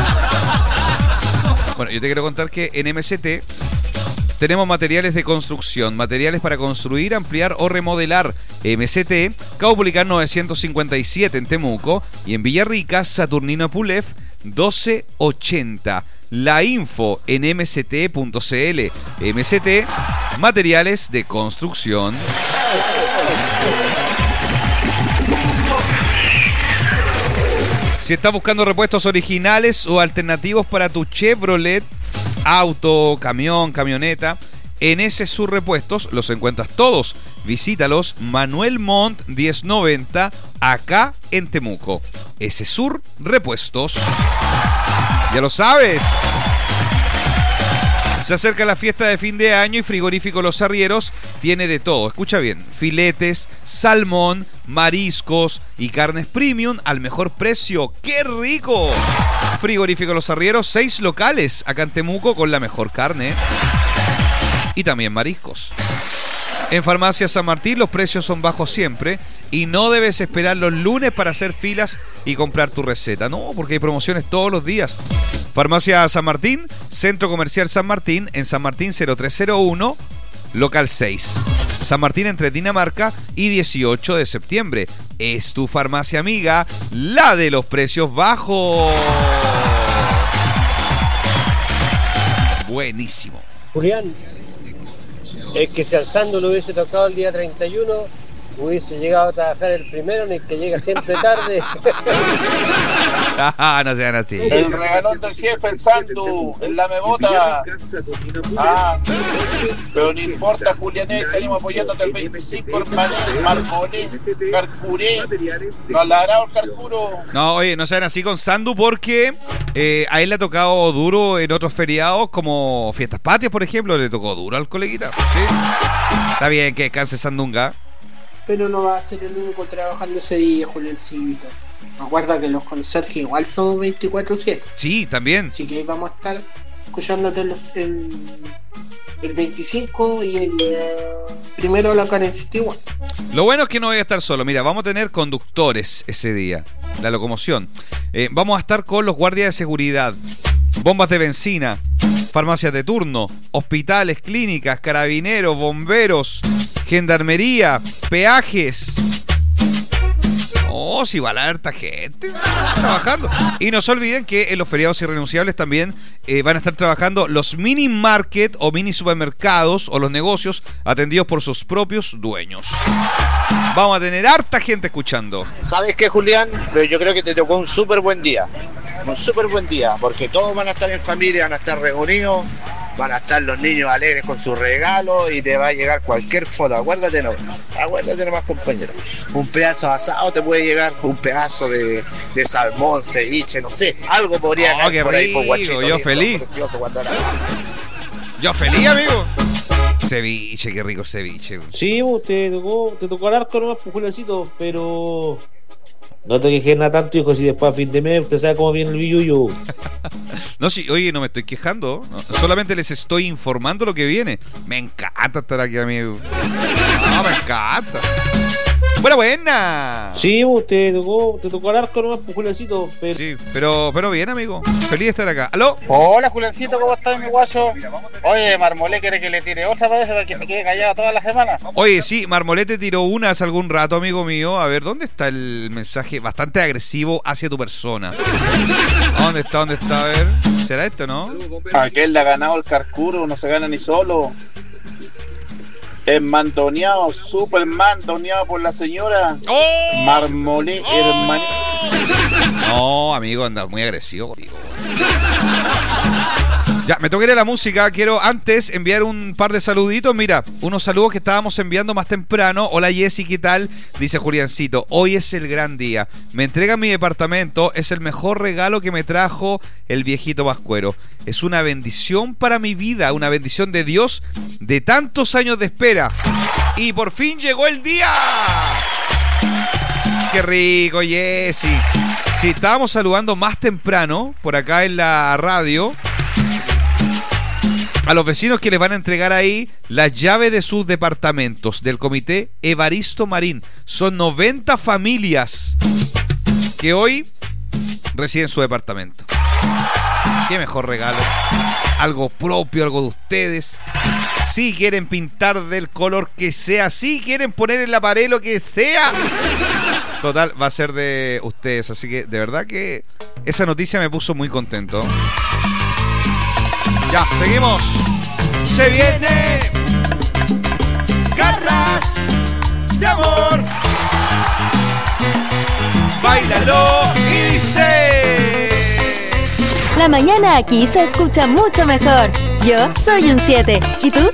Bueno, yo te quiero contar que en M C T tenemos materiales de construcción, materiales para construir, ampliar o remodelar. M C T, Caupolicán novecientos cincuenta y siete en Temuco y en Villarrica, Saturnino Pulef doce ochenta. La info en m c t punto c l. M C T, materiales de construcción. Si estás buscando repuestos originales o alternativos para tu Chevrolet, auto, camión, camioneta, en S Sur Repuestos los encuentras todos. Visítalos, Manuel Montt diez noventa, acá en Temuco. S Sur Repuestos. Ya lo sabes. Se acerca la fiesta de fin de año y Frigorífico Los Arrieros tiene de todo. Escucha bien, filetes, salmón, mariscos y carnes premium al mejor precio. ¡Qué rico! Frigorífico Los Arrieros, seis locales acá en Temuco con la mejor carne y también mariscos. En Farmacia San Martín los precios son bajos siempre y no debes esperar los lunes para hacer filas y comprar tu receta. No, porque hay promociones todos los días. Farmacia San Martín, Centro Comercial San Martín, en San Martín cero tres cero uno, local seis. San Martín entre Dinamarca y dieciocho de septiembre. Es tu farmacia amiga, la de los precios bajos. Buenísimo. Julián, es que si al Sandu lo hubiese tocado el día treinta y uno, hubiese llegado a trabajar el primero, en el que llega siempre tarde. No sean así. El regalón del jefe, el Sandu, el lamebota. Ah, pero no importa, Julianet, estaremos apoyándote el veinticinco, hermano. Marconé, Carcuré, lo alarado el Carcuro. No, oye, no sean así con Sandu porque eh, a él le ha tocado duro en otros feriados, como Fiestas Patrias, por ejemplo, le tocó duro al coleguita. ¿Sí? Está bien que descanse Sandunga. Pero no va a ser el único trabajando ese día, Juliencito. Recuerda que los conserjes igual son veinticuatro siete. Sí, también. Así que vamos a estar escuchándote el, el, el veinticinco y el primero la Karencita igual. Lo bueno es que no voy a estar solo. Mira, vamos a tener conductores ese día, la locomoción. Eh, vamos a estar con los guardias de seguridad, bombas de benzina, farmacias de turno, hospitales, clínicas, carabineros, bomberos, gendarmería, peajes. Oh, si va a la harta gente trabajando. Y no se olviden que en los feriados irrenunciables también eh, van a estar trabajando los mini market o mini supermercados o los negocios atendidos por sus propios dueños. Vamos a tener harta gente escuchando. ¿Sabes qué, Julián? Pero yo creo que te tocó un súper buen día. Un súper buen día, porque todos van a estar en familia, van a estar reunidos, van a estar los niños alegres con sus regalos y te va a llegar cualquier foto. Acuérdate, no, acuérdate nomás, compañero. Un pedazo de asado te puede llegar, un pedazo de, de salmón, ceviche, no sé, algo podría oh, qué por ahí, rico, por guachito, yo feliz. Yo feliz, amigo. Ceviche, qué rico ceviche. Sí, te tocó, te tocó el arco nomás, Juliancito, pero no te quejes nada tanto, hijo, si después a fin de mes usted sabe cómo viene el billuyo. No, sí, oye, no me estoy quejando, no, solamente les estoy informando lo que viene. Me encanta estar aquí, amigo. No, me encanta. Buena, buena. Sí, vos, te tocó, te tocó el arco nomás, pues, Juliancito. Pero... Sí, pero, pero bien, amigo. Feliz de estar acá. ¿Aló? Hola, Juliancito, ¿cómo estás, mi guacho? Oye, Marmolé quiere que le tire otra parece para que se quede callado toda la semana. Oye, sí, Marmolete tiró una hace algún rato, amigo mío. A ver, ¿dónde está el mensaje bastante agresivo hacia tu persona? ¿Dónde está? ¿Dónde está? A ver, ¿será esto, no? Aquel le ha ganado el Carcuro, no se gana ni solo. Es mandoneado, súper mandoneado por la señora ¡Oh! Marmolé, ¡Oh! hermanito. No, amigo, anda muy agresivo contigo. Ya, me toca ir a la música. Quiero antes enviar un par de saluditos. Mira, unos saludos que estábamos enviando más temprano. Hola Jessy, ¿qué tal? Dice Juliancito, hoy es el gran día. Me entrega mi departamento. Es el mejor regalo que me trajo el viejito Pascuero. Es una bendición para mi vida, una bendición de Dios de tantos años de espera. Y por fin llegó el día. Qué rico, Jessy. Sí, estábamos saludando más temprano por acá en la radio a los vecinos que les van a entregar ahí la llave de sus departamentos del comité Evaristo Marín. Son noventa familias que hoy residen su departamento. Qué mejor regalo. Algo propio, algo de ustedes. Si quieren pintar del color que sea, si quieren poner en la pared lo que sea, total, va a ser de ustedes. Así que de verdad que esa noticia me puso muy contento. Ya, seguimos. Se viene Garras de Amor. Báilalo y dice: La mañana aquí se escucha mucho mejor. Yo soy un siete. ¿Y tú?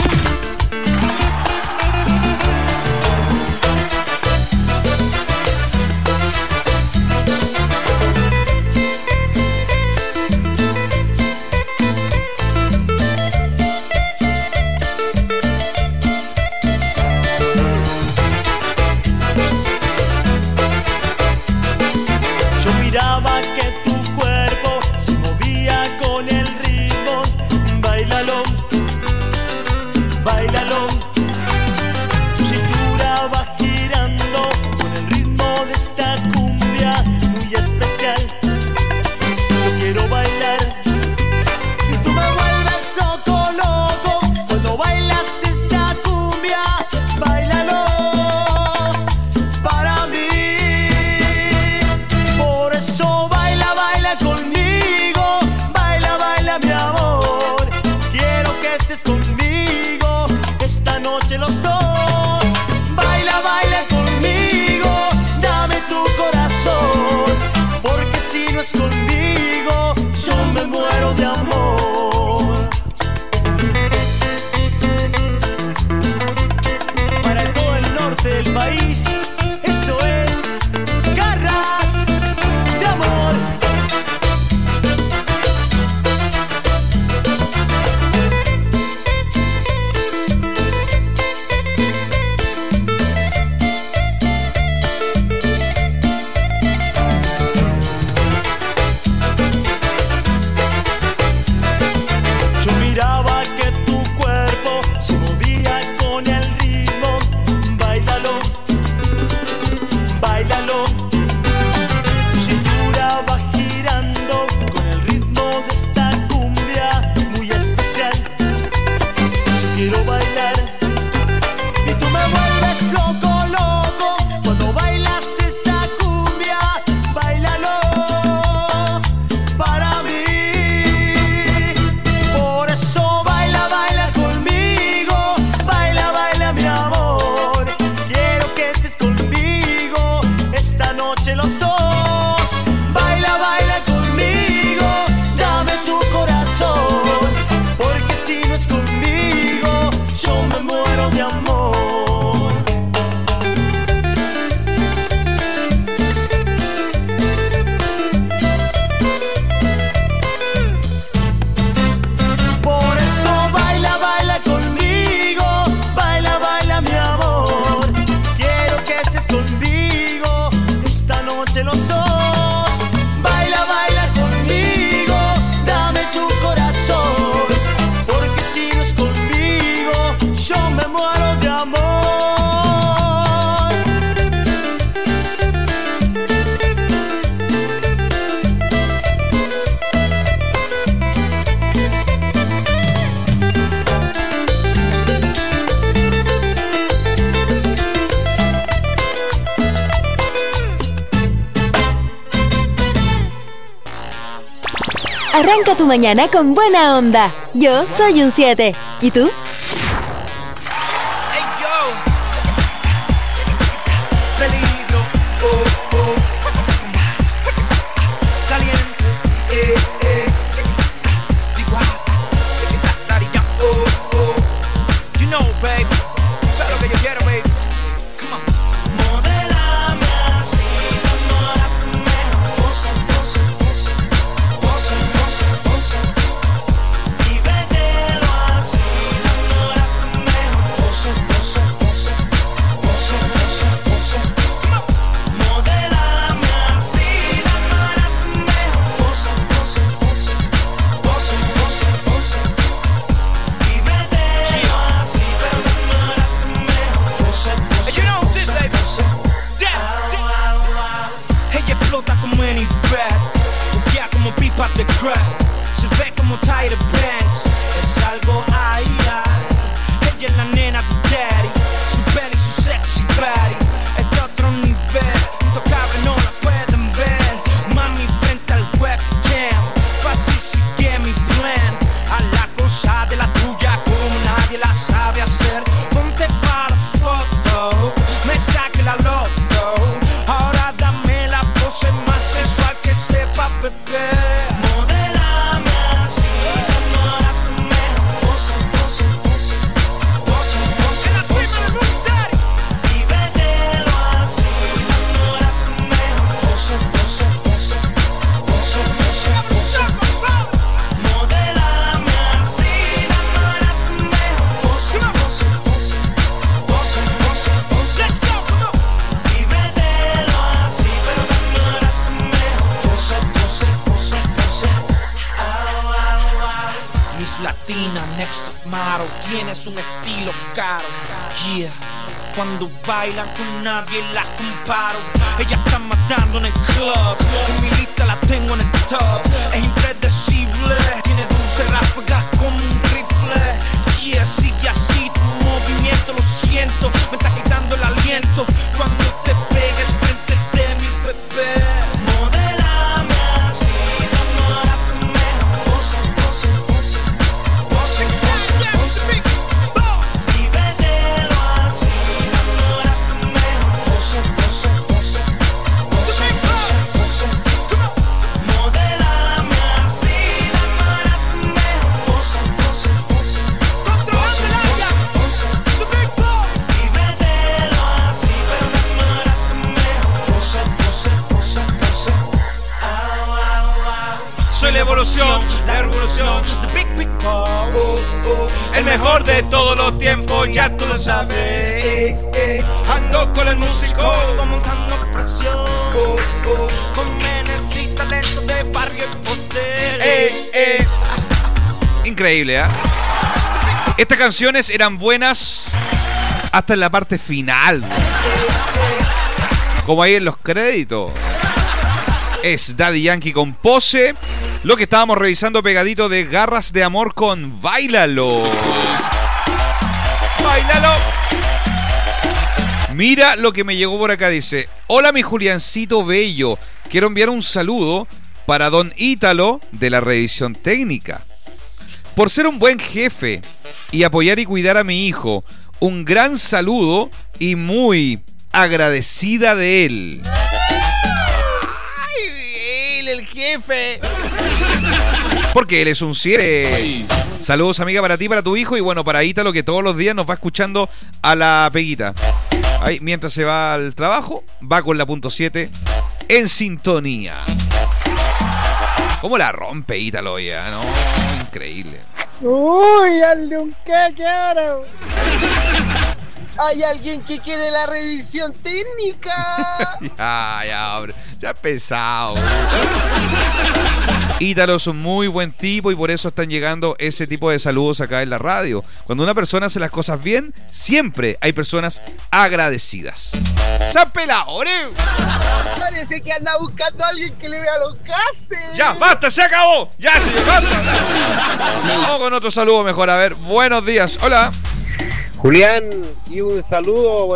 Conmigo, yo me muero de amor. Para todo el norte del país, esto es Garras de Amor. Arranca tu mañana con buena onda. Yo soy un siete. ¿Y tú? Peligro, oh, oh, caliente, eh, eh, Chihuahua, Daddy, ya, oh, oh, you know, baby, sabes lo que yo quiero, baby, come on. Modelame así, enamórame, pose, pose, pose, pose, pose, pose, y vételo así, enamórame, pose, pose, pose, pose, pose, pose. Modelame así, enamórame, pose, pose, pose, pose, pose, pose, y vételo así, pero enamórame, pose, pose, pose, pose. Ella explota como Annie Fat, buquea como pipa de crack, se ve como Tyra Banks, es algo ay, ay. Ella es la nena de daddy, su belly, su sexy body, es de otro nivel, intocable no la pueden ver, mami frente al webcam, fácil sigue mi plan, a la cosa de la tuya como nadie la sabe hacer, ponte para la foto, me saque la loto, ahora dame la pose más sensual que sepa beber. Modelame así, enamórame, pose, pose, pose, pose, pose, pose, y vételo así, enamórame, pose, pose, pose, pose, pose, pose. Modelame así, enamórame, pose, pose, pose, pose, pose, pose, y vételo así, pero enamórame, pose, pose, pose, pose. Au, au, au. Miss Latina, next top model, tienes un estilo caro, yeah. Cuando bailan con nadie la comparo. Ella está matando en el club, en mi lista la tengo en el top. Es impredecible, tiene dulce ráfagas como un rifle. Yeah, sigue así tu movimiento, lo siento, me está quitando el aliento. Cuando te pegues frente de mi bebé. Modelame así, enamórame, pose, pose, pose, pose, pose, pose, y vételo así, enamórame, pose, pose, pose, pose, pose, pose. Modelame así, enamórame, pose, pose, pose, pose, pose, pose, y vételo así, pero enamórame, pose, pose, pose, pose. Au, au, au. Soy la evolución, la revolución, the big big boss, el mejor de todos los tiempos, ya tú lo sabes. eh, eh. Ando con el músico, montando presión, con menes y talento de barrio y poder. eh, eh. Increíble, ¿eh? Estas canciones eran buenas hasta en la parte final, como ahí en los créditos. Es Daddy Yankee con Pose, lo que estábamos revisando pegadito de Garras de Amor con Báilalo. Báilalo. Mira lo que me llegó por acá, dice: hola mi Juliancito bello, quiero enviar un saludo para don Ítalo de la revisión técnica. Por ser un buen jefe y apoyar y cuidar a mi hijo, un gran saludo y muy agradecida de él. ¡Ay, él, el jefe! Porque él es un siete. Saludos, amiga, para ti, para tu hijo y bueno, para Ítalo, que todos los días nos va escuchando a la peguita. Ahí, mientras se va al trabajo, va con la punto siete en sintonía. ¿Cómo la rompe Ítalo ya, no? Increíble. Uy, hazle un caque ahora. Hay alguien que quiere la revisión técnica. Ya, ya, hombre. Ya pesado. Ítalo es un muy buen tipo y por eso están llegando ese tipo de saludos acá en la radio. Cuando una persona hace las cosas bien, siempre hay personas agradecidas. ¡Se han pelado, ¿eh? Parece que anda buscando a alguien que le vea los gases. Ya, basta, se acabó. Ya, señor, basta. Vamos con otro saludo mejor. A ver, buenos días. Hola. Julián, y un saludo.